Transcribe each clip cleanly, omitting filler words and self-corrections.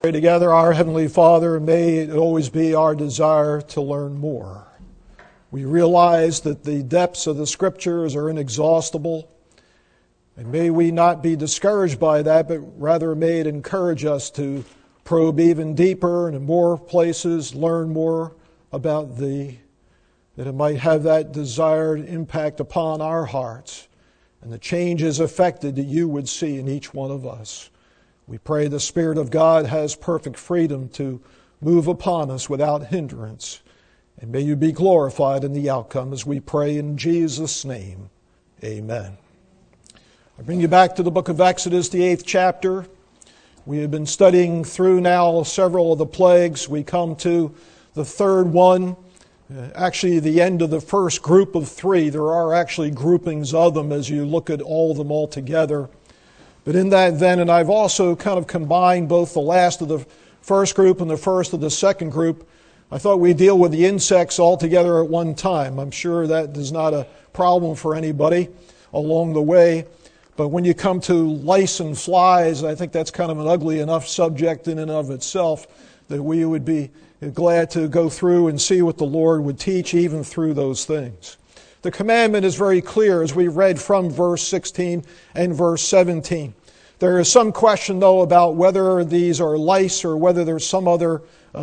Pray together, our Heavenly Father, may it always be our desire to learn more. We realize that the depths of the Scriptures are inexhaustible, and may we not be discouraged by that, but rather may it encourage us to probe even deeper and in more places, learn more about Thee, that it might have that desired impact upon our hearts and the changes affected that You would see in each one of us. We pray the Spirit of God has perfect freedom to move upon us without hindrance. And may You be glorified in the outcome as we pray in Jesus' name. Amen. I bring you back to the book of Exodus, the 8th chapter. We have been studying through now several of the plagues. We come to the third one, actually the end of the first group of three. There are actually groupings of them as you look at all of them all together. But in that then, and I've also kind of combined both the last of the first group and the first of the second group, I thought we'd deal with the insects all together at one time. I'm sure that is not a problem for anybody along the way. But when you come to lice and flies, I think that's kind of an ugly enough subject in and of itself that we would be glad to go through and see what the Lord would teach even through those things. The commandment is very clear as we read from verse 16 and verse 17. There is some question, though, about whether these are lice or whether there's some other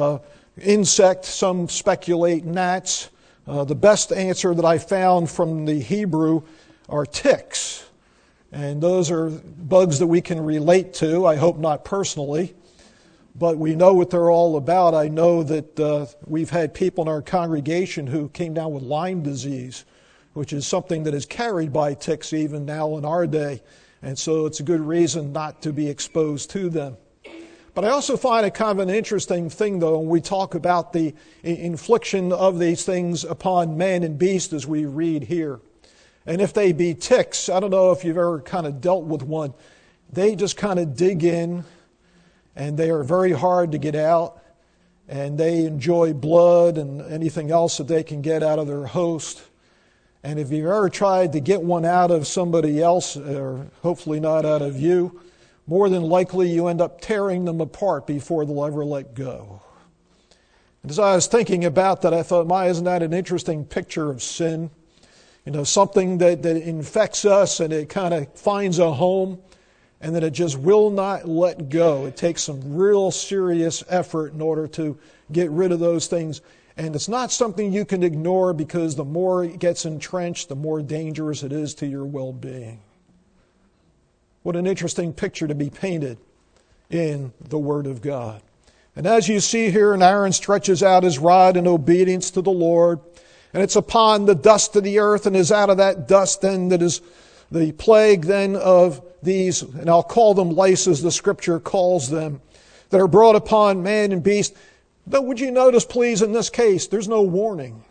insect. Some speculate gnats. The best answer that I found from the Hebrew are ticks. And those are bugs that we can relate to, I hope not personally. But we know what they're all about. I know that we've had people in our congregation who came down with Lyme disease, which is something that is carried by ticks even now in our day. And so it's a good reason not to be exposed to them. But I also find it kind of an interesting thing, though, when we talk about the infliction of these things upon man and beast as we read here. And if they be ticks, I don't know if you've ever kind of dealt with one. They just kind of dig in, and they are very hard to get out. And they enjoy blood and anything else that they can get out of their host. And if you've ever tried to get one out of somebody else, or hopefully not out of you, more than likely you end up tearing them apart before they'll ever let go. And as I was thinking about that, I thought, isn't that an interesting picture of sin? You know, something that infects us and it kind of finds a home and then it just will not let go. It takes some real serious effort in order to get rid of those things. And it's not something you can ignore because the more it gets entrenched, the more dangerous it is to your well-being. What an interesting picture to be painted in the Word of God. And as you see here, and Aaron stretches out his rod in obedience to the Lord, and it's upon the dust of the earth, and is out of that dust then that is the plague then of these, and I'll call them lice as the Scripture calls them, that are brought upon man and beast. But would you notice, please, in this case, there's no warning.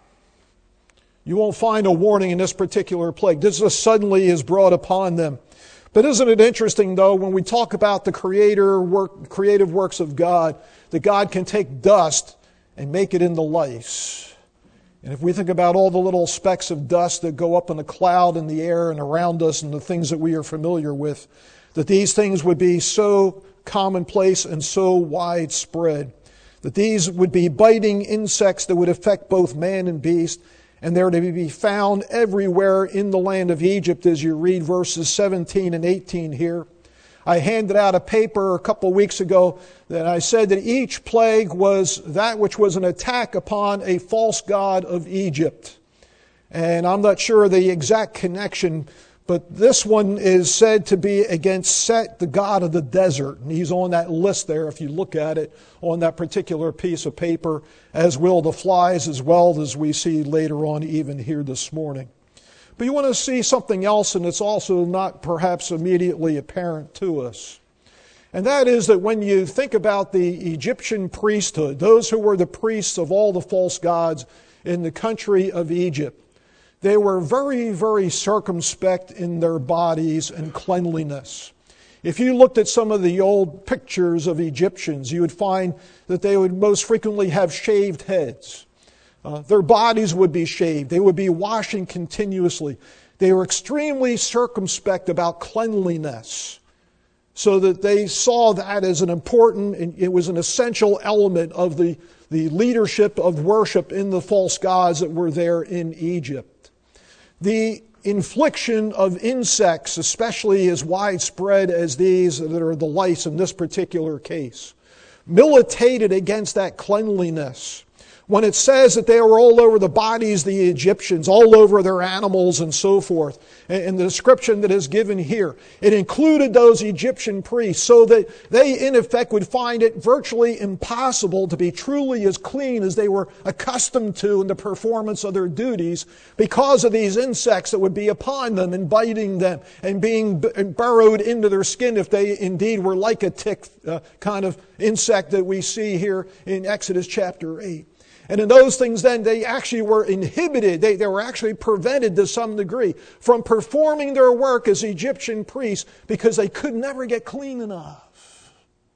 You won't find a warning in this particular plague. This just suddenly is brought upon them. But isn't it interesting, though, when we talk about the creative works of God, that God can take dust and make it into lice. And if we think about all the little specks of dust that go up in a cloud in the air and around us and the things that we are familiar with, that these things would be so commonplace and so widespread, that these would be biting insects that would affect both man and beast, and they're to be found everywhere in the land of Egypt as you read verses 17 and 18 here. I handed out a paper a couple of weeks ago that I said that each plague was that which was an attack upon a false god of Egypt. And I'm not sure the exact connection, but this one is said to be against Set, the god of the desert. And he's on that list there if you look at it on that particular piece of paper, as will the flies as well as we see later on even here this morning. But you want to see something else, and it's also not perhaps immediately apparent to us. And that is that when you think about the Egyptian priesthood, those who were the priests of all the false gods in the country of Egypt, they were very, very circumspect in their bodies and cleanliness. If you looked at some of the old pictures of Egyptians, you would find that they would most frequently have shaved heads. Their bodies would be shaved. They would be washing continuously. They were extremely circumspect about cleanliness. so that they saw that as an important, it was an essential element of the leadership of worship in the false gods that were there in Egypt. The infliction of insects, especially as widespread as these that are the lice in this particular case, militated against that cleanliness. When it says that they were all over the bodies of the Egyptians, all over their animals and so forth, and the description that is given here, it included those Egyptian priests so that they in effect would find it virtually impossible to be truly as clean as they were accustomed to in the performance of their duties because of these insects that would be upon them and biting them and being burrowed into their skin if they indeed were like a tick kind of insect that we see here in Exodus chapter 8. And in those things then, they actually were inhibited. They were actually prevented to some degree from performing their work as Egyptian priests because they could never get clean enough.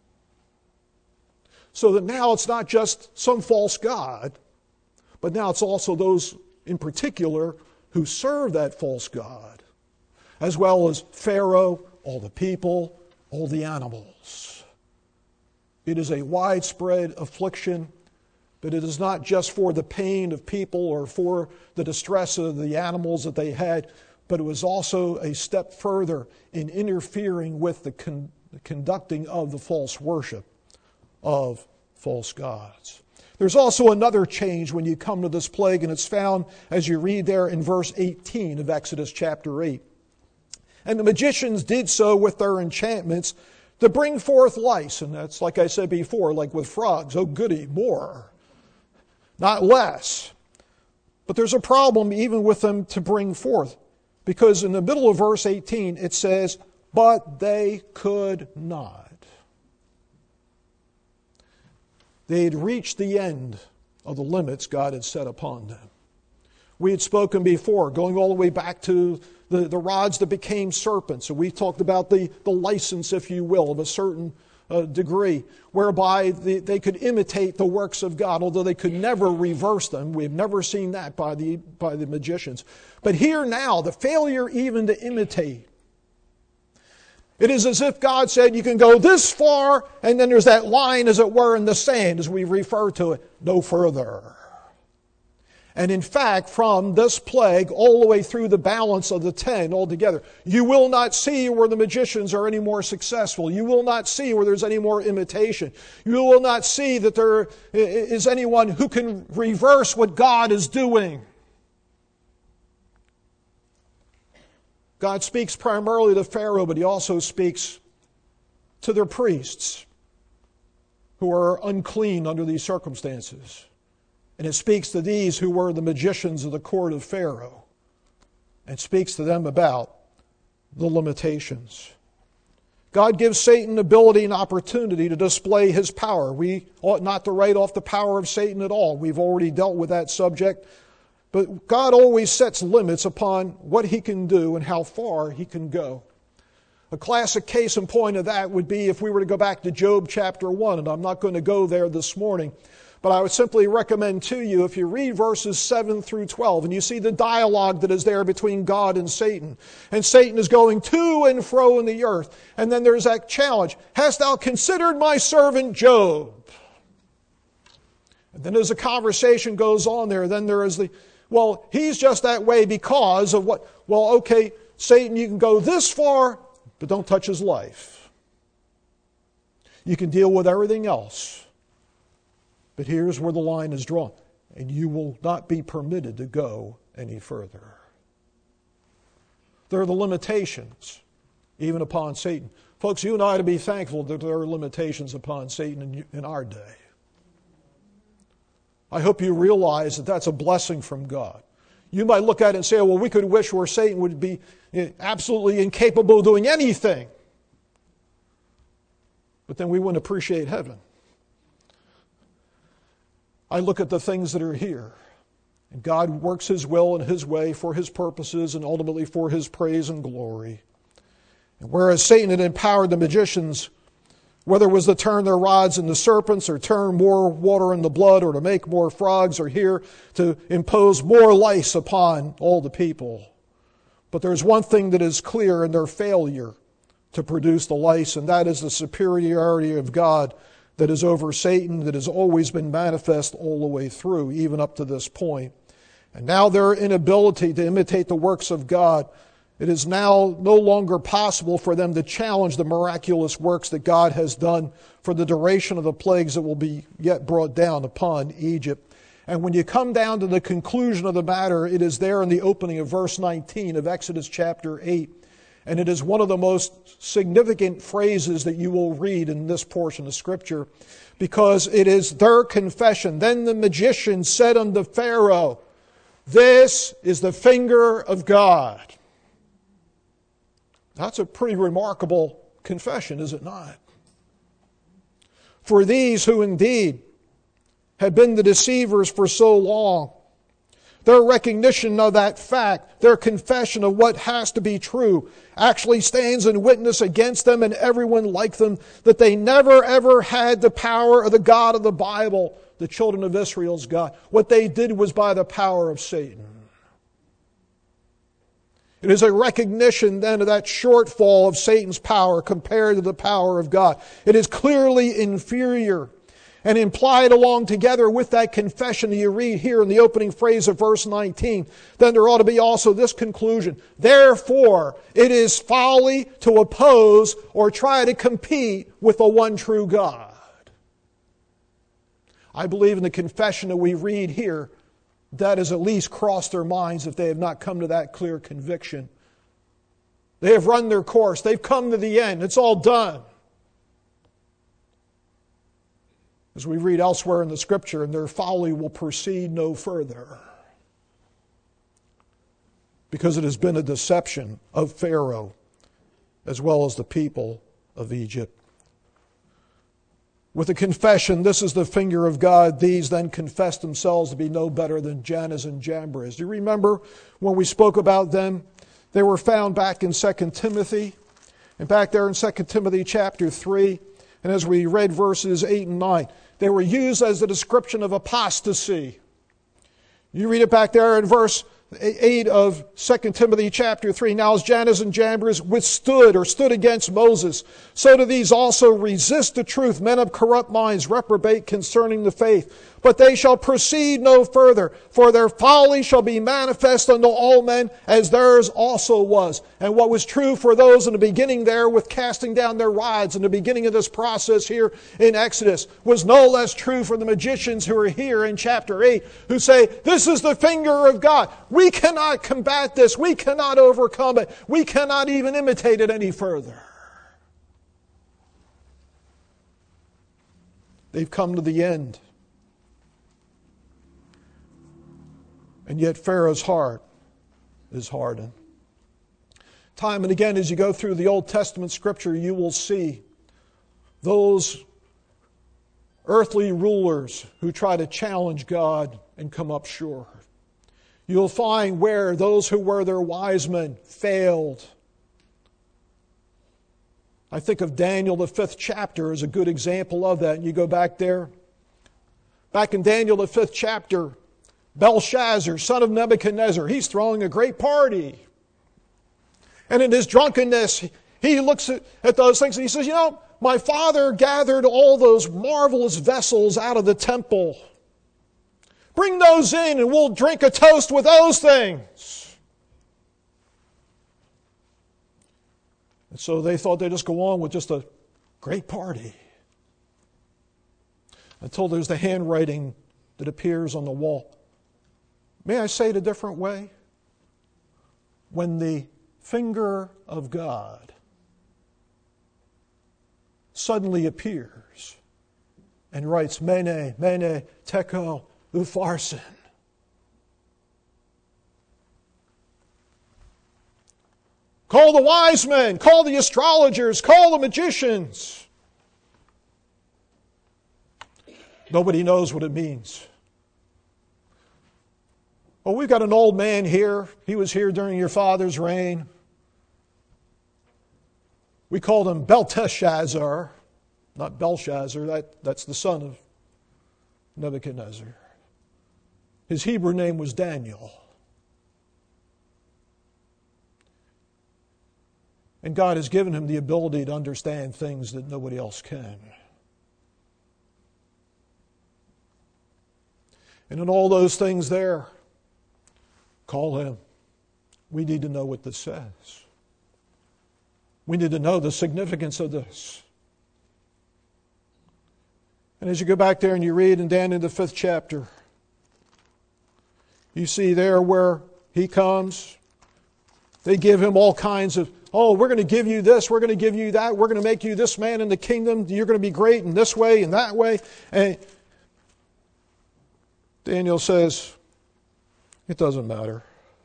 So that now it's not just some false god, but now it's also those in particular who serve that false god, as well as Pharaoh, all the people, all the animals. It is a widespread affliction. But it is not just for the pain of people or for the distress of the animals that they had, but it was also a step further in interfering with the conducting of the false worship of false gods. There's also another change when you come to this plague, and it's found as you read there in verse 18 of Exodus chapter 8. And the magicians did so with their enchantments to bring forth lice. And that's, like I said before, like with frogs. Oh, goody, more. Not less. But there's a problem even with them to bring forth. Because in the middle of verse 18 it says, but they could not. They had reached the end of the limits God had set upon them. We had spoken before, going all the way back to the rods that became serpents. And we talked about the license, if you will, of a certain degree, whereby they could imitate the works of God, although they could never reverse them. We have never seen that by the magicians. But here now, the failure even to imitate. It is as if God said, you can go this far, and then there's that line, as it were, in the sand, as we refer to it, no further. And in fact, from this plague all the way through the balance of the 10 altogether, you will not see where the magicians are any more successful. You will not see where there's any more imitation. You will not see that there is anyone who can reverse what God is doing. God speaks primarily to Pharaoh, but he also speaks to their priests who are unclean under these circumstances. And it speaks to these who were the magicians of the court of Pharaoh, and speaks to them about the limitations. God gives Satan ability and opportunity to display his power. We ought not to write off the power of Satan at all. We've already dealt with that subject. But God always sets limits upon what he can do and how far he can go. A classic case in point of that would be if we were to go back to Job chapter 1, and I'm not going to go there this morning. But I would simply recommend to you, if you read verses 7 through 12, and you see the dialogue that is there between God and Satan. And Satan is going to and fro in the earth. And then there's that challenge. Hast thou considered my servant Job? And then as the conversation goes on there, then there is well, he's just that way because of what? Well, okay, Satan, you can go this far, but don't touch his life. You can deal with everything else. But here's where the line is drawn. And you will not be permitted to go any further. There are the limitations, even upon Satan. Folks, you and I ought to be thankful that there are limitations upon Satan in our day. I hope you realize that that's a blessing from God. You might look at it and say, well, we could wish where Satan would be absolutely incapable of doing anything. But then we wouldn't appreciate heaven. I look at the things that are here. And God works his will and his way for his purposes and ultimately for his praise and glory. And whereas Satan had empowered the magicians, whether it was to turn their rods into serpents or turn more water into blood or to make more frogs or here to impose more lice upon all the people. But there's one thing that is clear in their failure to produce the lice, and that is the superiority of God that is over Satan, that has always been manifest all the way through, even up to this point. And now their inability to imitate the works of God, it is now no longer possible for them to challenge the miraculous works that God has done for the duration of the plagues that will be yet brought down upon Egypt. And when you come down to the conclusion of the matter, it is there in the opening of verse 19 of Exodus chapter 8. And it is one of the most significant phrases that you will read in this portion of Scripture, because it is their confession. Then the magician said unto Pharaoh, "This is the finger of God." That's a pretty remarkable confession, is it not? For these who indeed had been the deceivers for so long, their recognition of that fact, their confession of what has to be true, actually stands in witness against them and everyone like them that they never ever had the power of the God of the Bible, the children of Israel's God. What they did was by the power of Satan. It is a recognition then of that shortfall of Satan's power compared to the power of God. It is clearly inferior. And implied along together with that confession that you read here in the opening phrase of verse 19, then there ought to be also this conclusion. Therefore, it is folly to oppose or try to compete with the one true God. I believe in the confession that we read here, that has at least crossed their minds if they have not come to that clear conviction. They have run their course. They've come to the end. It's all done. As we read elsewhere in the Scripture, and their folly will proceed no further, because it has been a deception of Pharaoh as well as the people of Egypt. With the confession, "This is the finger of God," these then confessed themselves to be no better than Jannes and Jambres. Do you remember when we spoke about them? They were found back in 2 Timothy, and back there in 2 Timothy chapter 3, and as we read verses 8 and 9, they were used as a description of apostasy. You read it back there in verse 8 of 2 Timothy chapter 3. Now as Jannes and Jambres withstood or stood against Moses, so do these also resist the truth. Men of corrupt minds reprobate concerning the faith. But they shall proceed no further, for their folly shall be manifest unto all men, as theirs also was. And what was true for those in the beginning there with casting down their rods in the beginning of this process here in Exodus was no less true for the magicians who are here in chapter 8, who say, "This is the finger of God. We cannot combat this. We cannot overcome it. We cannot even imitate it any further." They've come to the end. And yet Pharaoh's heart is hardened. Time and again, as you go through the Old Testament Scripture, you will see those earthly rulers who try to challenge God and come up short. You'll find where those who were their wise men failed. I think of Daniel, the 5th chapter, as a good example of that. And you go back there. Back in Daniel, the 5th chapter, Belshazzar, son of Nebuchadnezzar, he's throwing a great party. And in his drunkenness, he looks at those things and he says, my father gathered all those marvelous vessels out of the temple. Bring those in and we'll drink a toast with those things. And so they thought they'd just go on with just a great party. Until there's the handwriting that appears on the wall. May I say it a different way? When the finger of God suddenly appears and writes, Mene, Mene, Tekel, Upharsin. Call the wise men, call the astrologers, call the magicians. Nobody knows what it means. Well, we've got an old man here. He was here during your father's reign. We called him Belteshazzar, not Belshazzar. That's the son of Nebuchadnezzar. His Hebrew name was Daniel. And God has given him the ability to understand things that nobody else can. And in all those things there, call him. We need to know what this says. We need to know the significance of this. And as you go back there and you read in Daniel the 5th chapter, you see there where he comes. They give him all kinds of, oh, we're going to give you this, we're going to give you that, we're going to make you this man in the kingdom, you're going to be great in this way and that way. And Daniel says, it doesn't matter.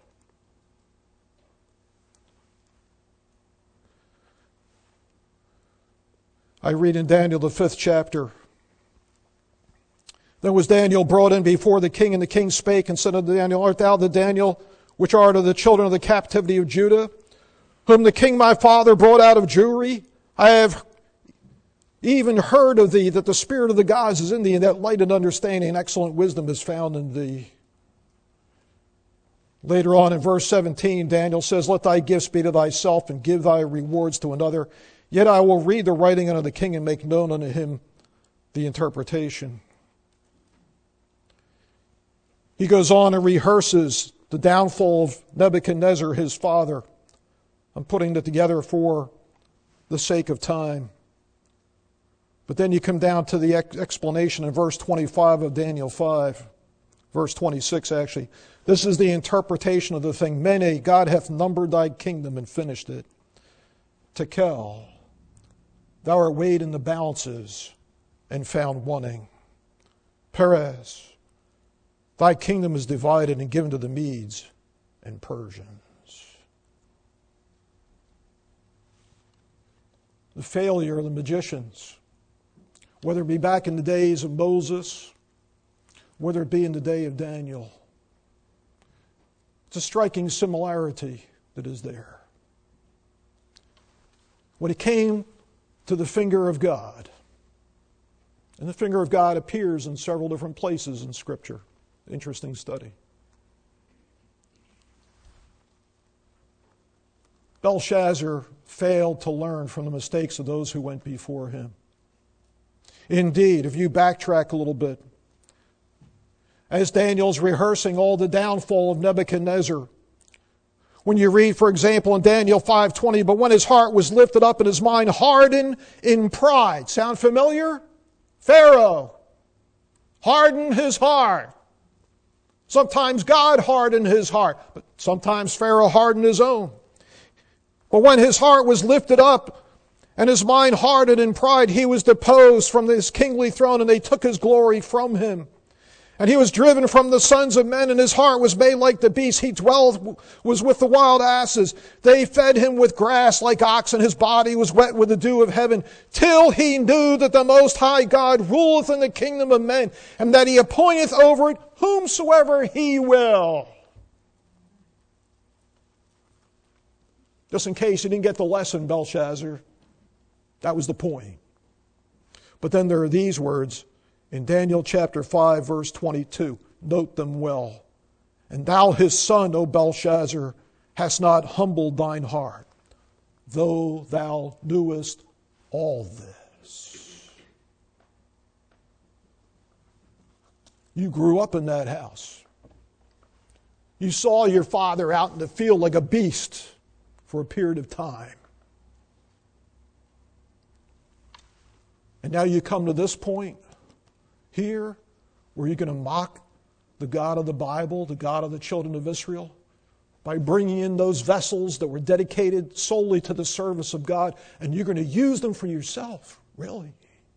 I read in Daniel the 5th chapter, then was Daniel brought in before the king, and the king spake and said unto Daniel, art thou the Daniel which art of the children of the captivity of Judah, whom the king my father brought out of Jewry? I have even heard of thee, that the spirit of the gods is in thee, and that light and understanding and excellent wisdom is found in thee. Later on in verse 17, Daniel says, let thy gifts be to thyself, and give thy rewards to another. Yet I will read the writing unto the king, and make known unto him the interpretation. He goes on and rehearses the downfall of Nebuchadnezzar, his father. I'm putting it together for the sake of time. But then you come down to the explanation in verse 25 of Daniel 5. Verse 26, actually. This is the interpretation of the thing. Mene, God hath numbered thy kingdom and finished it. Tekel, thou art weighed in the balances and found wanting. Perez, thy kingdom is divided and given to the Medes and Persians. The failure of the magicians, whether it be back in the days of Moses, whether it be in the day of Daniel, it's a striking similarity that is there. When it came to the finger of God, and the finger of God appears in several different places in Scripture. Interesting study. Belshazzar failed to learn from the mistakes of those who went before him. Indeed, if you backtrack a little bit, as Daniel's rehearsing all the downfall of Nebuchadnezzar, when you read, for example, in Daniel 5:20, but when his heart was lifted up and his mind hardened in pride. Sound familiar? Pharaoh hardened his heart. Sometimes God hardened his heart, but sometimes Pharaoh hardened his own. But when his heart was lifted up and his mind hardened in pride, he was deposed from his kingly throne, and they took his glory from him. And he was driven from the sons of men, and his heart was made like the beasts. He was with the wild asses. They fed him with grass like oxen. His body was wet with the dew of heaven, till he knew that the Most High God ruleth in the kingdom of men, and that he appointeth over it whomsoever he will. Just in case you didn't get the lesson, Belshazzar, that was the point. But then there are these words in Daniel chapter 5, verse 22. Note them well. And thou his son, O Belshazzar, hast not humbled thine heart, though thou knewest all this. You grew up in that house. You saw your father out in the field like a beast for a period of time. And now you come to this point here where you're going to mock the God of the Bible, the God of the children of Israel, by bringing in those vessels that were dedicated solely to the service of God, and you're going to use them for yourself. Really?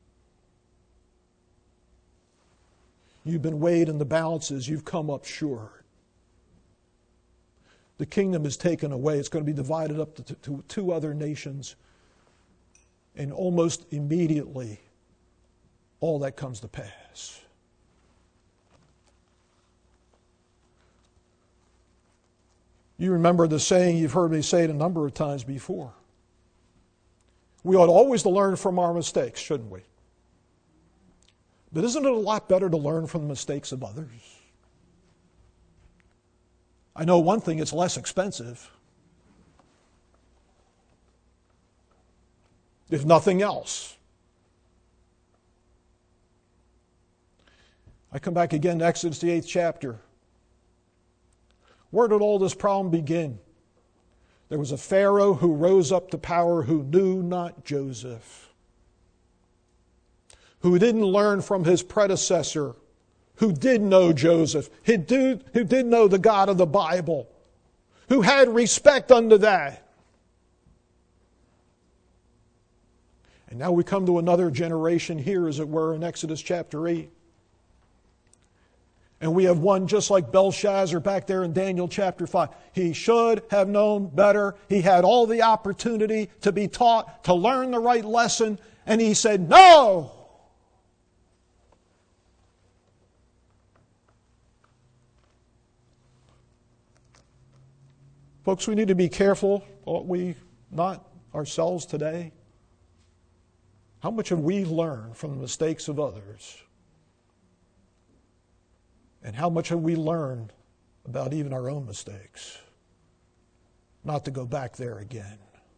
You've been weighed in the balances. You've come up short. The kingdom is taken away. It's going to be divided up to two other nations. And almost immediately, all that comes to pass. You remember the saying, you've heard me say it a number of times before. We ought always to learn from our mistakes, shouldn't we? But isn't it a lot better to learn from the mistakes of others? I know one thing, it's less expensive. if nothing else. I come back again to Exodus, the 8th chapter. Where did all this problem begin? There was a Pharaoh who rose up to power who knew not Joseph, who didn't learn from his predecessor, who did know Joseph, who did know the God of the Bible, who had respect unto that. And now we come to another generation here, as it were, in Exodus chapter 8. And we have one just like Belshazzar back there in Daniel chapter 5. He should have known better. He had all the opportunity to be taught, to learn the right lesson, and he said, no! Folks, we need to be careful, ought we not, ourselves today? How much have we learned from the mistakes of others? And how much have we learned about even our own mistakes? Not to go back there again.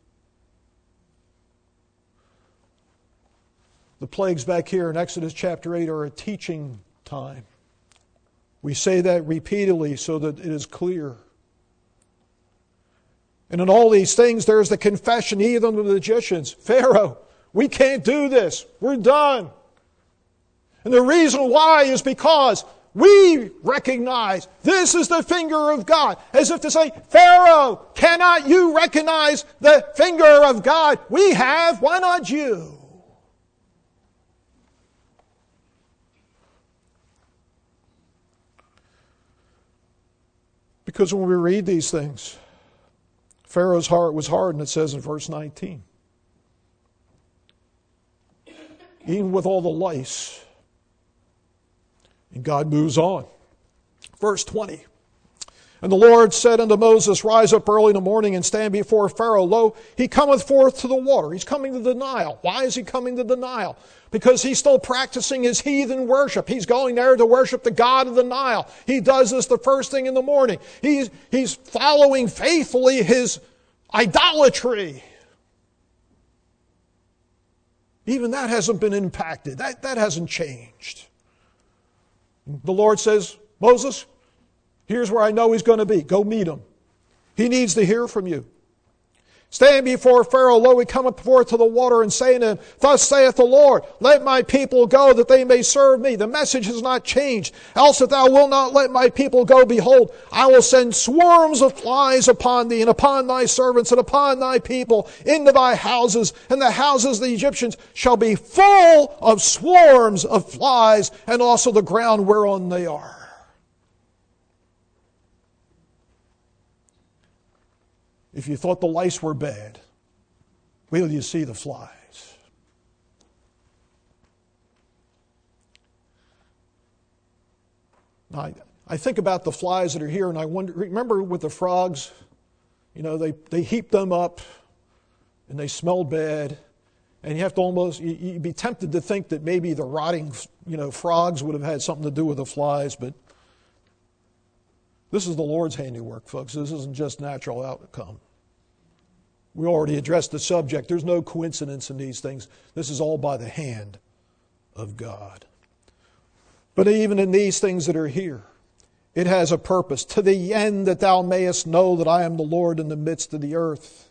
The plagues back here in Exodus chapter 8 are a teaching time. We say that repeatedly so that it is clear. And in all these things, there's the confession, even of the magicians. Pharaoh, we can't do this. We're done. And the reason why is because we recognize this is the finger of God. As if to say, Pharaoh, cannot you recognize the finger of God? We have. Why not you? Because when we read these things, Pharaoh's heart was hardened, it says in verse 19. Even with all the lice. And God moves on. Verse 20. And the Lord said unto Moses, rise up early in the morning and stand before Pharaoh. Lo, he cometh forth to the water. He's coming to the Nile. Why is he coming to the Nile? Because he's still practicing his heathen worship. He's going there to worship the God of the Nile. He does this the first thing in the morning. He's following faithfully his idolatry. Even that hasn't been impacted. That hasn't changed. The Lord says, Moses, here's where I know he's going to be. Go meet him. He needs to hear from you. Stand before Pharaoh, lo, he cometh forth to the water, and saying to him, thus saith the Lord, let my people go, that they may serve me. The message has not changed. Else if thou wilt not let my people go, behold, I will send swarms of flies upon thee, and upon thy servants, and upon thy people, into thy houses, and the houses of the Egyptians shall be full of swarms of flies, and also the ground whereon they are. If you thought the lice were bad, wait till you see the flies. Now, I think about the flies that are here, and I wonder, remember with the frogs, you know, they heap them up, and they smell bad, and you have to almost, you'd be tempted to think that maybe the rotting, frogs would have had something to do with the flies, but this is the Lord's handiwork, folks. This isn't just natural outcome. We already addressed the subject. There's no coincidence in these things. This is all by the hand of God. But even in these things that are here, it has a purpose. To the end that thou mayest know that I am the Lord in the midst of the earth.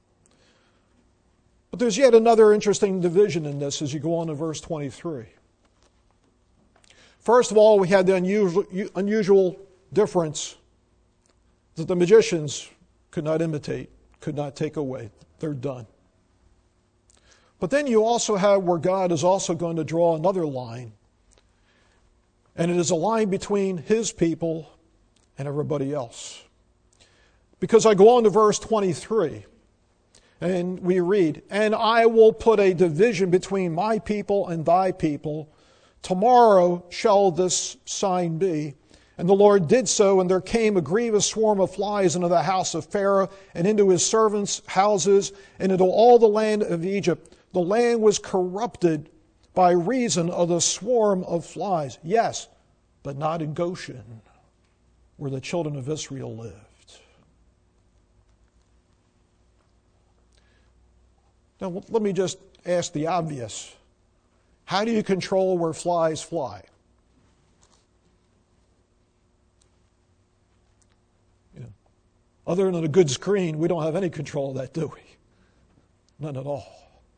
But there's yet another interesting division in this as you go on to verse 23. First of all, we had the unusual difference that the magicians could not imitate, could not take away. They're done. But then you also have where God is also going to draw another line. And it is a line between his people and everybody else. Because I go on to verse 23, and we read, and I will put a division between my people and thy people. Tomorrow shall this sign be. And the Lord did so, and there came a grievous swarm of flies into the house of Pharaoh, and into his servants' houses, and into all the land of Egypt. The land was corrupted by reason of the swarm of flies. Yes, but not in Goshen, where the children of Israel lived. Now, let me just ask the obvious. How do you control where flies fly? Other than a good screen, we don't have any control of that, do we? None at all.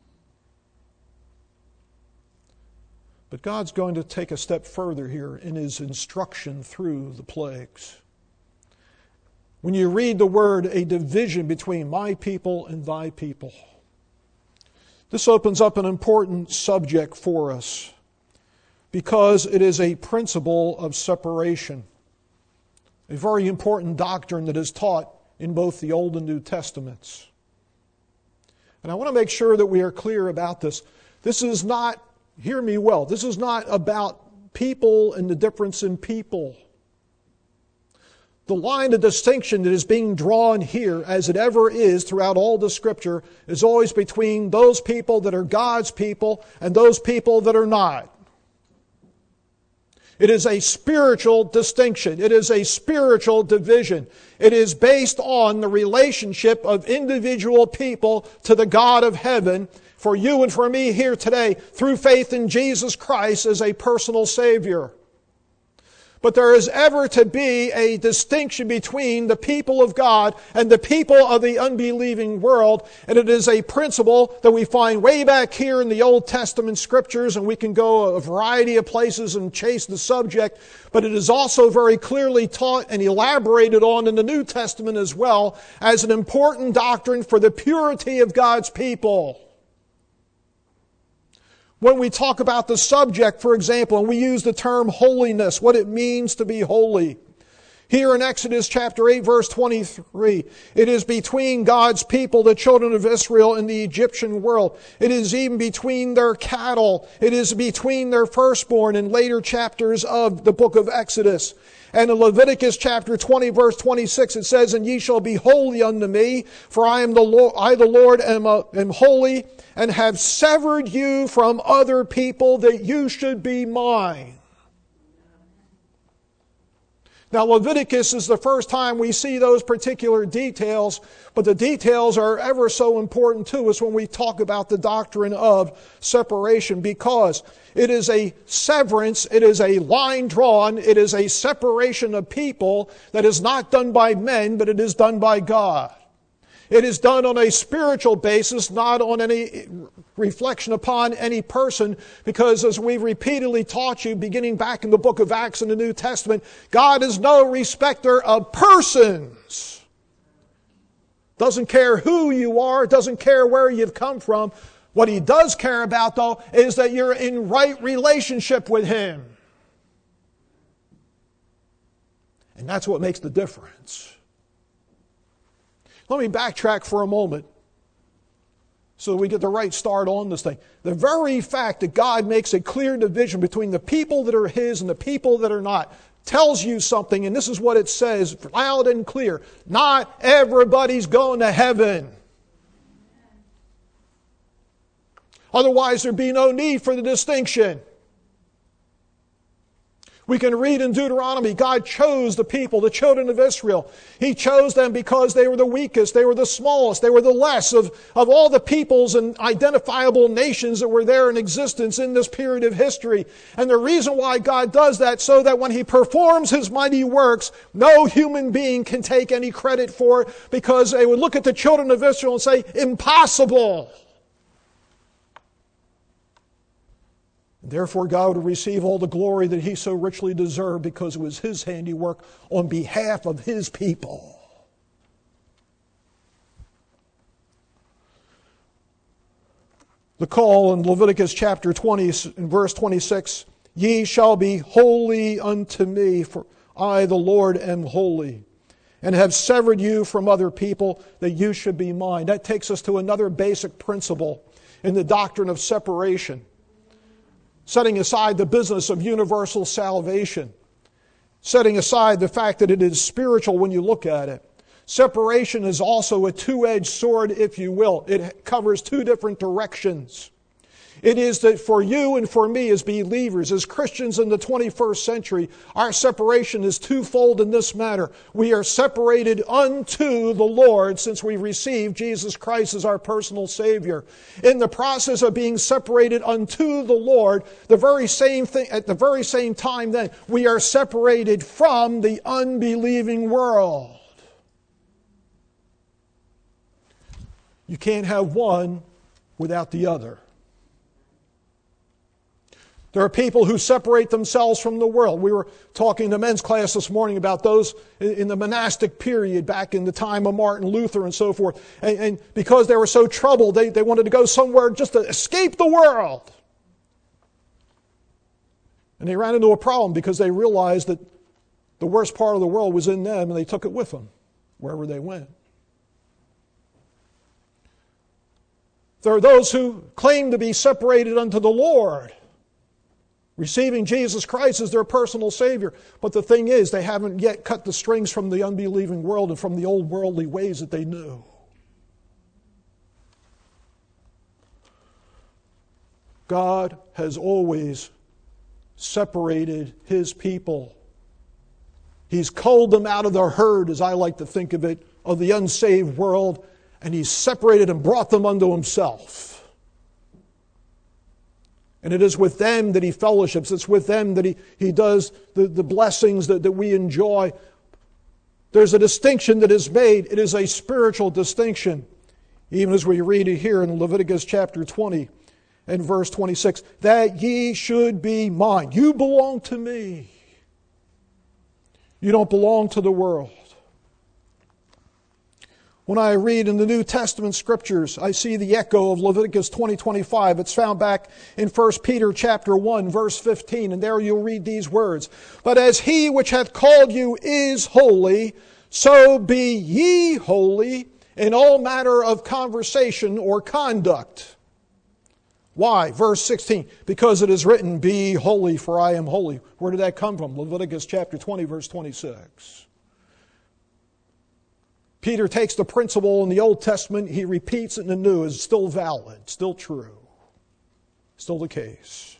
But God's going to take a step further here in His instruction through the plagues. When you read the word, a division between my people and thy people, this opens up an important subject for us because it is a principle of separation, a very important doctrine that is taught in both the Old and New Testaments. And I want to make sure that we are clear about this. This is not, hear me well, this is not about people and the difference in people. The line of distinction that is being drawn here, as it ever is throughout all the Scripture, is always between those people that are God's people and those people that are not. It is a spiritual distinction. It is a spiritual division. It is based on the relationship of individual people to the God of heaven, for you and for me here today, through faith in Jesus Christ as a personal Savior. But there is ever to be a distinction between the people of God and the people of the unbelieving world. And it is a principle that we find way back here in the Old Testament Scriptures, and we can go a variety of places and chase the subject. But it is also very clearly taught and elaborated on in the New Testament as well as an important doctrine for the purity of God's people. When we talk about the subject, for example, and we use the term holiness, what it means to be holy. Here in Exodus chapter 8, verse 23, it is between God's people, the children of Israel, and the Egyptian world. It is even between their cattle. It is between their firstborn in later chapters of the book of Exodus. And in Leviticus chapter 20, verse 26, it says, "And ye shall be holy unto me, for I the Lord am holy, and have severed you from other people, that you should be mine." Now, Leviticus is the first time we see those particular details, but the details are ever so important to us when we talk about the doctrine of separation, because it is a severance, it is a line drawn, it is a separation of people that is not done by men, but it is done by God. It is done on a spiritual basis, not on any reflection upon any person, because as we've repeatedly taught you, beginning back in the book of Acts in the New Testament, God is no respecter of persons. Doesn't care who you are, doesn't care where you've come from. What He does care about, though, is that you're in right relationship with Him. And that's what makes the difference. Let me backtrack for a moment so we get the right start on this thing. The very fact that God makes a clear division between the people that are His and the people that are not tells you something, and this is what it says loud and clear. Not everybody's going to heaven. Otherwise, there'd be no need for the distinction. We can read in Deuteronomy, God chose the people, the children of Israel. He chose them because they were the weakest, they were the smallest, they were the less of all the peoples and identifiable nations that were there in existence in this period of history. And the reason why God does that, so that when He performs His mighty works, no human being can take any credit for it, because they would look at the children of Israel and say, impossible. Therefore, God would receive all the glory that He so richly deserved, because it was His handiwork on behalf of His people. The call in Leviticus chapter 20 and verse 26, "Ye shall be holy unto me, for I the Lord am holy, and have severed you from other people, that you should be mine." That takes us to another basic principle in the doctrine of separation. Setting aside the business of universal salvation, setting aside the fact that it is spiritual when you look at it. Separation is also a two-edged sword, if you will. It covers two different directions. It is that for you and for me as believers, as Christians in the 21st century, our separation is twofold in this matter. We are separated unto the Lord since we received Jesus Christ as our personal Savior. In the process of being separated unto the Lord, the very same thing, at the very same time then, we are separated from the unbelieving world. You can't have one without the other. There are people who separate themselves from the world. We were talking in the men's class this morning about those in the monastic period back in the time of Martin Luther and so forth. And because they were so troubled, they wanted to go somewhere just to escape the world. And they ran into a problem because they realized that the worst part of the world was in them, and they took it with them wherever they went. There are those who claim to be separated unto the Lord, receiving Jesus Christ as their personal Savior. But the thing is, they haven't yet cut the strings from the unbelieving world and from the old worldly ways that they knew. God has always separated His people. He's culled them out of the herd, as I like to think of it, of the unsaved world, and He's separated and brought them unto Himself. And it is with them that He fellowships. It's with them that He does the blessings that we enjoy. There's a distinction that is made. It is a spiritual distinction. Even as we read it here in Leviticus chapter 20 and verse 26. That ye should be mine. You belong to me. You don't belong to the world. When I read in the New Testament Scriptures, I see the echo of Leviticus 20:25. It's found back in 1 Peter chapter 1, verse 15, and there you'll read these words. But as He which hath called you is holy, so be ye holy in all manner of conversation or conduct. Why? Verse 16, because it is written, be holy, for I am holy. Where did that come from? Leviticus chapter 20, verse 26. Peter takes the principle in the Old Testament, he repeats it in the New. It's still valid, still true, still the case.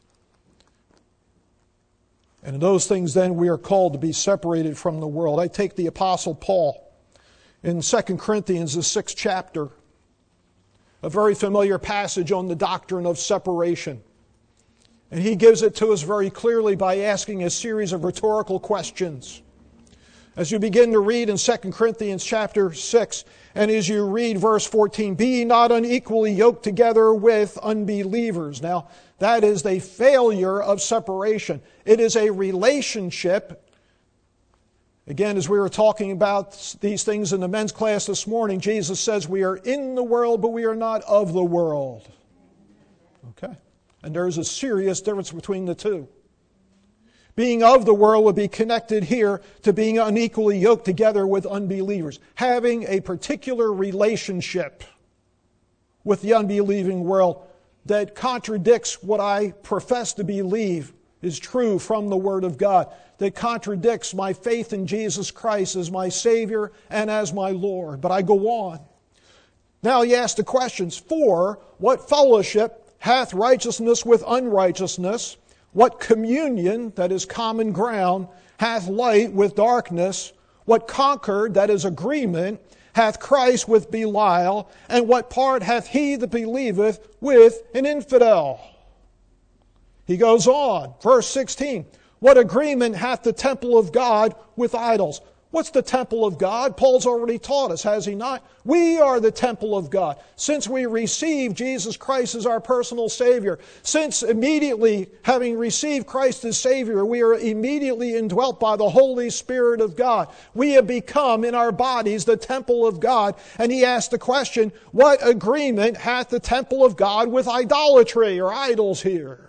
And in those things then we are called to be separated from the world. I take the Apostle Paul in 2 Corinthians, the 6th chapter, a very familiar passage on the doctrine of separation. And he gives it to us very clearly by asking a series of rhetorical questions. As you begin to read in 2 Corinthians chapter 6, and as you read verse 14, be ye not unequally yoked together with unbelievers. Now, that is a failure of separation. It is a relationship. Again, as we were talking about these things in the men's class this morning, Jesus says we are in the world, but we are not of the world. Okay? And there's a serious difference between the two. Being of the world would be connected here to being unequally yoked together with unbelievers. Having a particular relationship with the unbelieving world that contradicts what I profess to believe is true from the Word of God. That contradicts my faith in Jesus Christ as my Savior and as my Lord. But I go on. Now you ask the questions. For what fellowship hath righteousness with unrighteousness? What communion, that is common ground, hath light with darkness? What concord, that is agreement, hath Christ with Belial? And what part hath he that believeth with an infidel? He goes on, verse 16. What agreement hath the temple of God with idols? What's the temple of God? Paul's already taught us, has he not? We are the temple of God. Since we received Jesus Christ as our personal Savior, since immediately having received Christ as Savior, we are immediately indwelt by the Holy Spirit of God. We have become in our bodies the temple of God. And he asked the question, what agreement hath the temple of God with idolatry or idols here?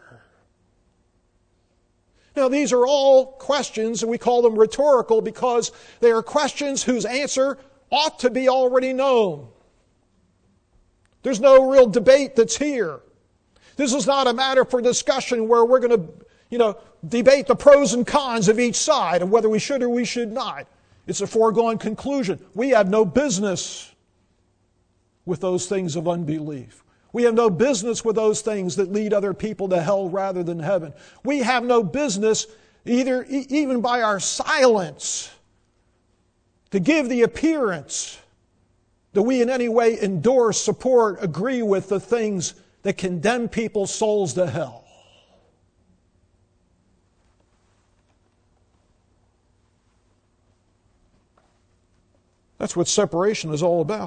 Now, these are all questions, and we call them rhetorical because they are questions whose answer ought to be already known. There's no real debate that's here. This is not a matter for discussion where we're going to, debate the pros and cons of each side and whether we should or we should not. It's a foregone conclusion. We have no business with those things of unbelief. We have no business with those things that lead other people to hell rather than heaven. We have no business even by our silence to give the appearance that we in any way endorse, support, agree with the things that condemn people's souls to hell. That's what separation is all about.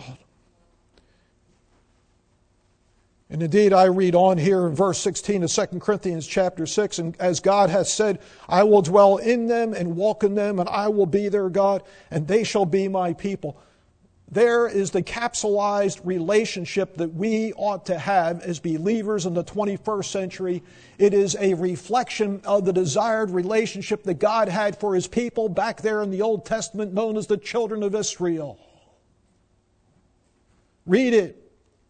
And indeed, I read on here in verse 16 of 2 Corinthians chapter 6, and as God hath said, I will dwell in them and walk in them, and I will be their God, and they shall be my people. There is the capsulized relationship that we ought to have as believers in the 21st century. It is a reflection of the desired relationship that God had for His people back there in the Old Testament, known as the children of Israel. Read it.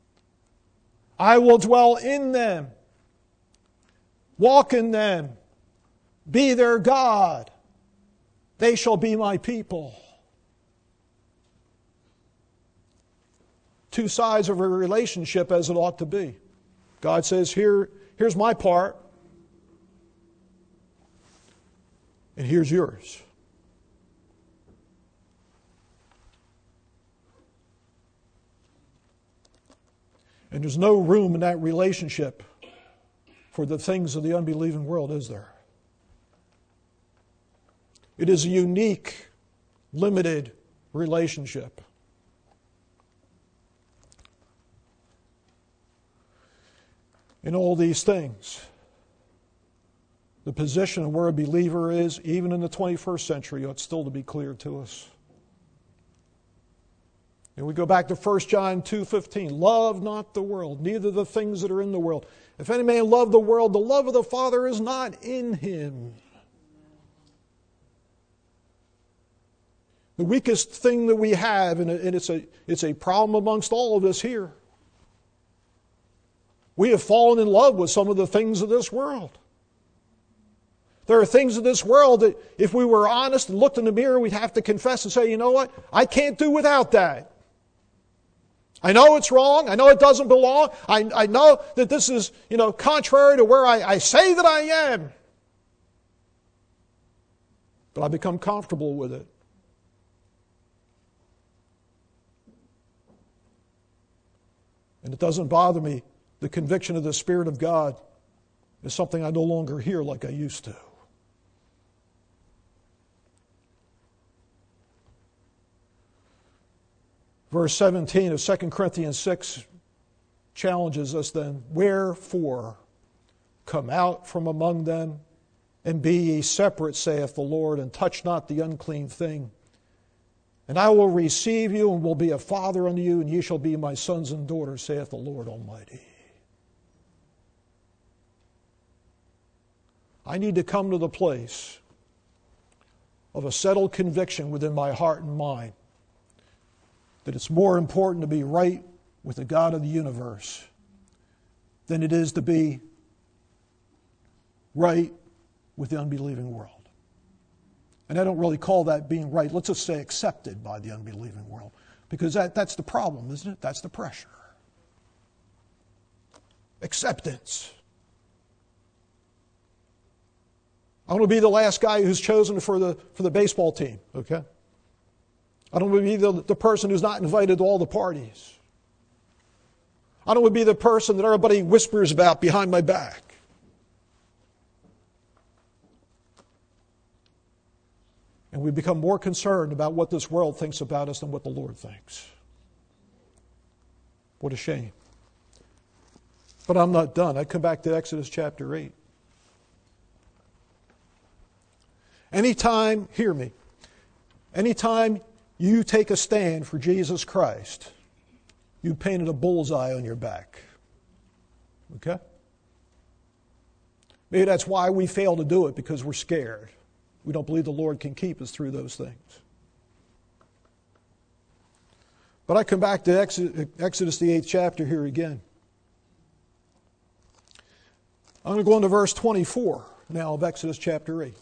I will dwell in them, walk in them, be their God. They shall be my people. Two sides of a relationship as it ought to be. God says, here's my part, and here's yours. And there's no room in that relationship for the things of the unbelieving world, is there? It is a unique, limited relationship. In all these things, the position of where a believer is, even in the 21st century, ought still to be clear to us. And we go back to 1 John 2:15. Love not the world, neither the things that are in the world. If any man love the world, the love of the Father is not in him. The weakest thing that we have, and it's a problem amongst all of us here, we have fallen in love with some of the things of this world. There are things of this world that if we were honest and looked in the mirror, we'd have to confess and say, you know what? I can't do without that. I know it's wrong. I know it doesn't belong. I know that this is, contrary to where I say that I am. But I become comfortable with it. And it doesn't bother me. The conviction of the Spirit of God is something I no longer hear like I used to. Verse 17 of 2 Corinthians 6 challenges us then. Wherefore, come out from among them, and be ye separate, saith the Lord, and touch not the unclean thing. And I will receive you, and will be a father unto you, and ye shall be my sons and daughters, saith the Lord Almighty. I need to come to the place of a settled conviction within my heart and mind that it's more important to be right with the God of the universe than it is to be right with the unbelieving world. And I don't really call that being right. Let's just say accepted by the unbelieving world. Because that's the problem, isn't it? That's the pressure. Acceptance. I want to be the last guy who's chosen for the baseball team, okay? I don't want to be the person who's not invited to all the parties. I don't want to be the person that everybody whispers about behind my back. And we become more concerned about what this world thinks about us than what the Lord thinks. What a shame. But I'm not done. I come back to Exodus chapter 8. Anytime, hear me, anytime you take a stand for Jesus Christ, you painted a bullseye on your back. Okay? Maybe that's why we fail to do it, because we're scared. We don't believe the Lord can keep us through those things. But I come back to Exodus the 8th chapter here again. I'm going to go into verse 24 now of Exodus chapter 8.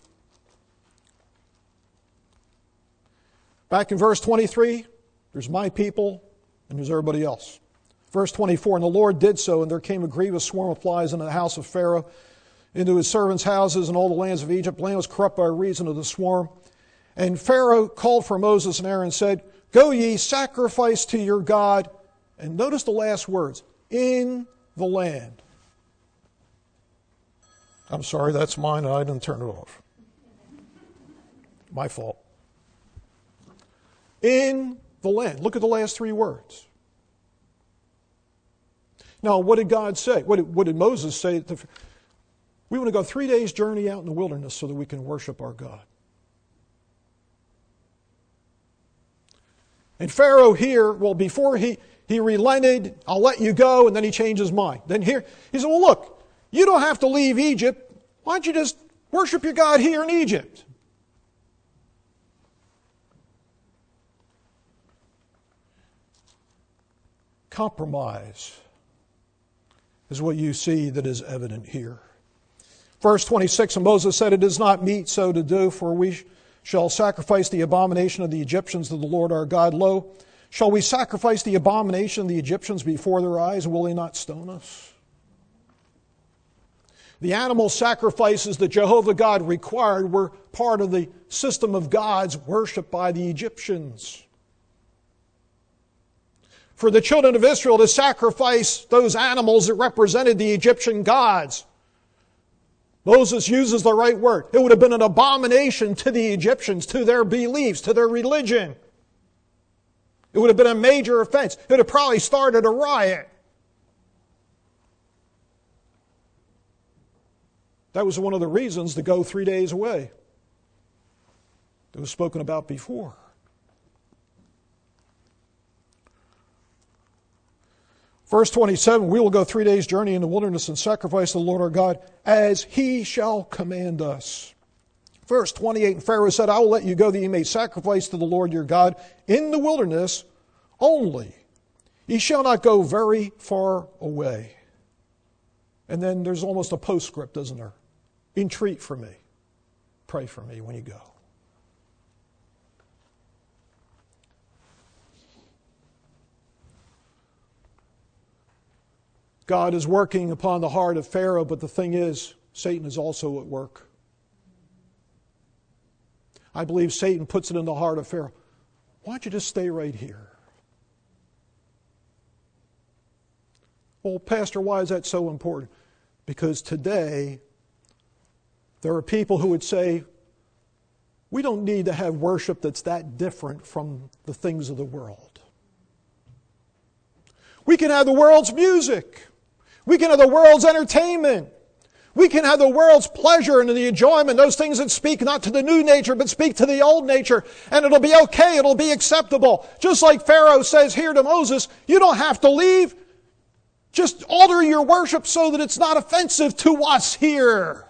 Back in verse 23, there's my people and there's everybody else. Verse 24, and the Lord did so, and there came a grievous swarm of flies into the house of Pharaoh, into his servants' houses, and all the lands of Egypt. The land was corrupt by reason of the swarm. And Pharaoh called for Moses and Aaron and said, go ye, sacrifice to your God. And notice the last words, in the land. I'm sorry, that's mine, and I didn't turn it off. My fault. In the land. Look at the last three words. Now, what did God say? What did Moses say? We want to go 3 days' journey out in the wilderness so that we can worship our God. And Pharaoh here, well, before he relented, I'll let you go, and then he changed his mind. Then here, he said, well, look, you don't have to leave Egypt. Why don't you just worship your God here in Egypt? Compromise is what you see that is evident here. Verse 26, and Moses said, it is not meet so to do, for we shall sacrifice the abomination of the Egyptians to the Lord our God. Lo, shall we sacrifice the abomination of the Egyptians before their eyes, and will they not stone us? The animal sacrifices that Jehovah God required were part of the system of gods worshipped by the Egyptians. For the children of Israel to sacrifice those animals that represented the Egyptian gods, Moses uses the right word. It would have been an abomination to the Egyptians, to their beliefs, to their religion. It would have been a major offense. It would have probably started a riot. That was one of the reasons to go 3 days away. It was spoken about before. Verse 27, we will go 3 days' journey in the wilderness and sacrifice to the Lord our God as he shall command us. Verse 28, and Pharaoh said, I will let you go that you may sacrifice to the Lord your God in the wilderness only. Ye shall not go very far away. And then there's almost a postscript, isn't there? Entreat for me. Pray for me when you go. God is working upon the heart of Pharaoh, but the thing is, Satan is also at work. I believe Satan puts it in the heart of Pharaoh. Why don't you just stay right here? Well, Pastor, why is that so important? Because today, there are people who would say, we don't need to have worship that's that different from the things of the world. We can have the world's music. We can have the world's entertainment. We can have the world's pleasure and the enjoyment, those things that speak not to the new nature, but speak to the old nature. And it'll be okay, it'll be acceptable. Just like Pharaoh says here to Moses, you don't have to leave. Just alter your worship so that it's not offensive to us here.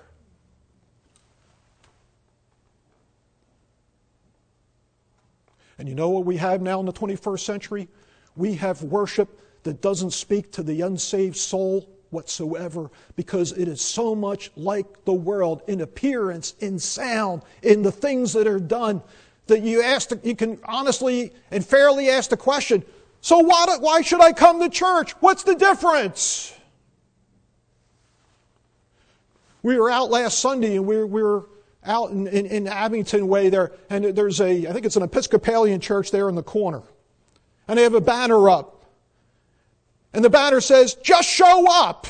And you know what we have now in the 21st century? We have worship that doesn't speak to the unsaved soul whatsoever, because it is so much like the world in appearance, in sound, in the things that are done, that you can honestly and fairly ask the question, so why should I come to church? What's the difference? We were out last Sunday, and we were out in Abington Way there, and there's I think it's an Episcopalian church there in the corner. And they have a banner up. And the banner says, just show up.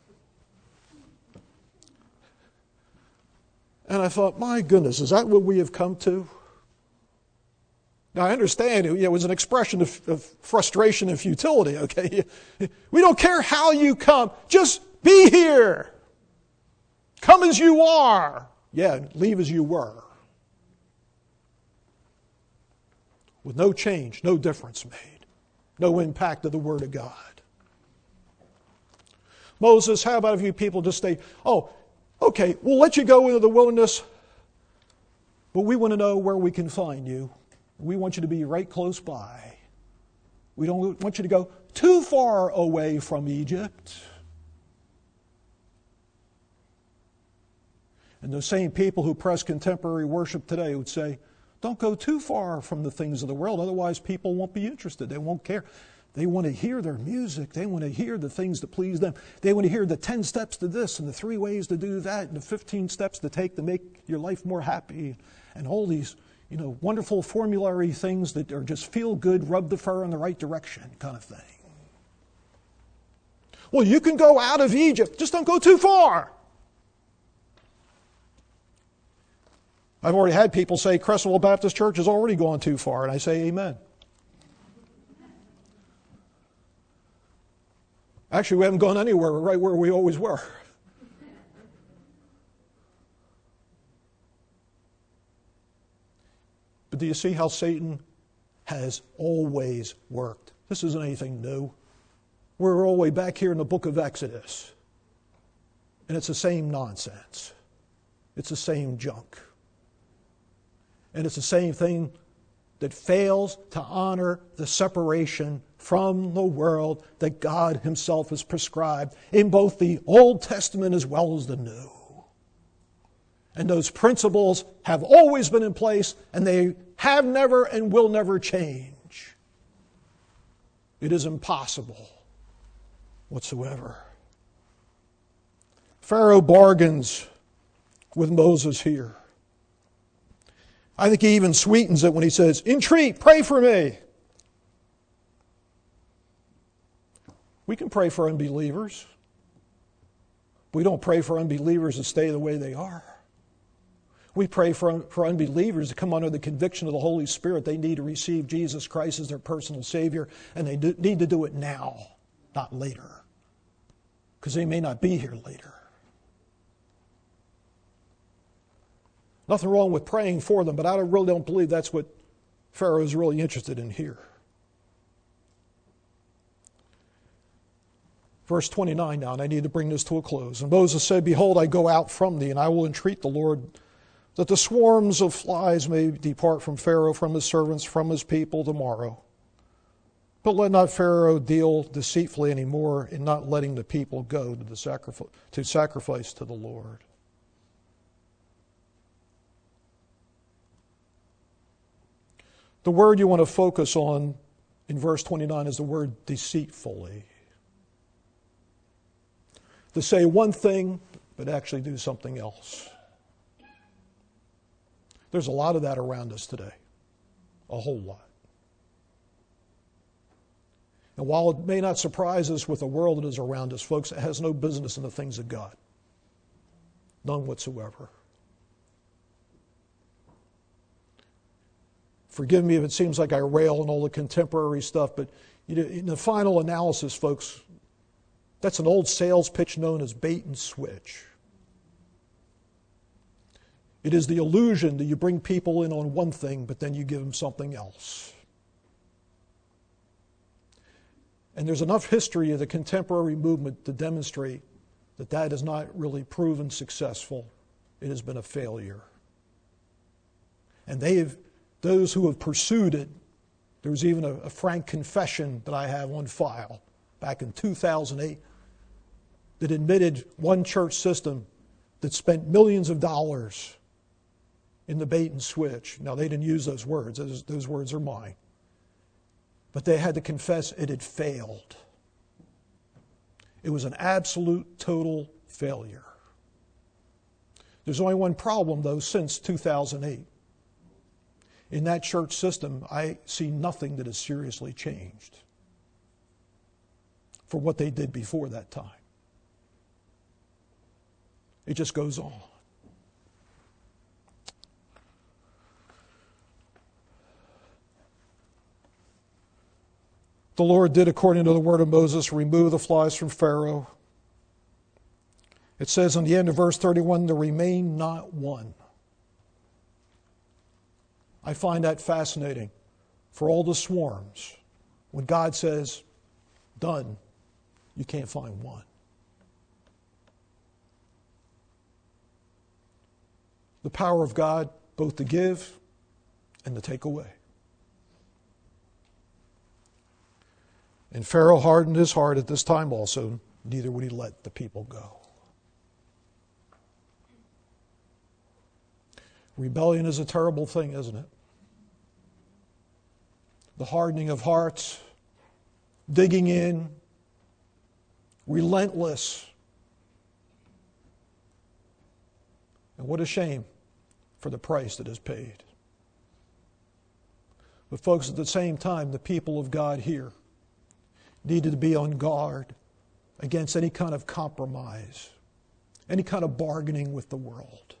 And I thought, my goodness, is that what we have come to? Now, I understand it was an expression of frustration and futility, okay? We don't care how you come. Just be here. Come as you are. Yeah, leave as you were. With no change, no difference made. No impact of the Word of God. Moses, how about if you people just say, oh, okay, we'll let you go into the wilderness, but we want to know where we can find you. We want you to be right close by. We don't want you to go too far away from Egypt. And those same people who press contemporary worship today would say, don't go too far from the things of the world, otherwise people won't be interested. They won't care. They want to hear their music. They want to hear the things that please them. They want to hear the 10 steps to this and the 3 ways to do that and the 15 steps to take to make your life more happy and all these, wonderful formulary things that are just feel good, rub the fur in the right direction kind of thing. Well, you can go out of Egypt. Just don't go too far. I've already had people say Crescentwell Baptist Church has already gone too far, and I say amen. Actually, we haven't gone anywhere. We're right where we always were. But do you see how Satan has always worked? This isn't anything new. We're all the way back here in the book of Exodus. And it's the same nonsense. It's the same junk. And it's the same thing that fails to honor the separation from the world that God Himself has prescribed in both the Old Testament as well as the New. And those principles have always been in place, and they have never and will never change. It is impossible whatsoever. Pharaoh bargains with Moses here. I think he even sweetens it when he says, "Entreat, pray for me." We can pray for unbelievers. We don't pray for unbelievers to stay the way they are. We pray for unbelievers to come under the conviction of the Holy Spirit. They need to receive Jesus Christ as their personal Savior, and they need to do it now, not later, because they may not be here later. Nothing wrong with praying for them, but I really don't believe that's what Pharaoh is really interested in here. Verse 29 now, and I need to bring this to a close. And Moses said, "Behold, I go out from thee, and I will entreat the Lord that the swarms of flies may depart from Pharaoh, from his servants, from his people tomorrow. But let not Pharaoh deal deceitfully anymore in not letting the people go to sacrifice to the Lord." The word you want to focus on in verse 29 is the word deceitfully. To say one thing, but actually do something else. There's a lot of that around us today. A whole lot. And while it may not surprise us with the world that is around us, folks, it has no business in the things of God. None whatsoever. Forgive me if it seems like I rail on all the contemporary stuff, but in the final analysis, folks, that's an old sales pitch known as bait and switch. It is the illusion that you bring people in on one thing, but then you give them something else. And there's enough history of the contemporary movement to demonstrate that that has not really proven successful. It has been a failure. And those who have pursued it, there was even a frank confession that I have on file back in 2008 that admitted one church system that spent millions of dollars in the bait and switch. Now, they didn't use those words. Those words are mine. But they had to confess it had failed. It was an absolute, total failure. There's only one problem, though, since 2008. In that church system, I see nothing that has seriously changed for what they did before that time. It just goes on. The Lord did, according to the word of Moses, remove the flies from Pharaoh. It says in the end of verse 31, there remained not one. I find that fascinating. For all the swarms, when God says, done, you can't find one. The power of God, both to give and to take away. And Pharaoh hardened his heart at this time also, neither would he let the people go. Rebellion is a terrible thing, isn't it? The hardening of hearts, digging in, relentless. And what a shame for the price that is paid. But folks, at the same time, the people of God here needed to be on guard against any kind of compromise, any kind of bargaining with the world.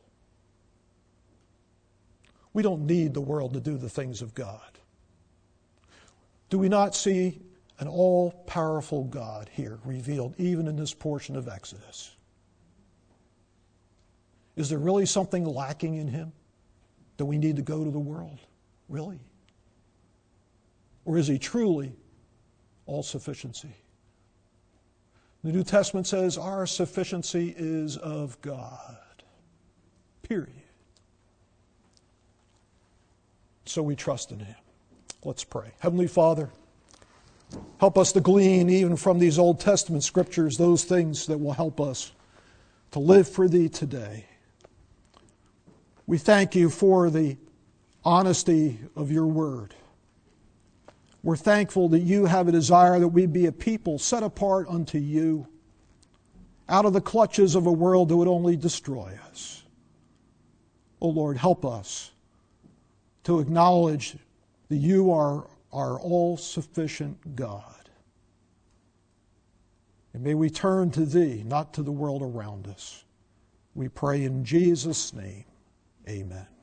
We don't need the world to do the things of God. Do we not see an all-powerful God here revealed even in this portion of Exodus? Is there really something lacking in him that we need to go to the world? Really? Or is he truly all-sufficiency? The New Testament says our sufficiency is of God. Period. So we trust in him. Let's pray. Heavenly Father, help us to glean even from these Old Testament scriptures those things that will help us to live for thee today. We thank you for the honesty of your word. We're thankful that you have a desire that we be a people set apart unto you, out of the clutches of a world that would only destroy us. Oh Lord, help us to acknowledge that you are our all-sufficient God. And may we turn to thee, not to the world around us. We pray in Jesus' name. Amen.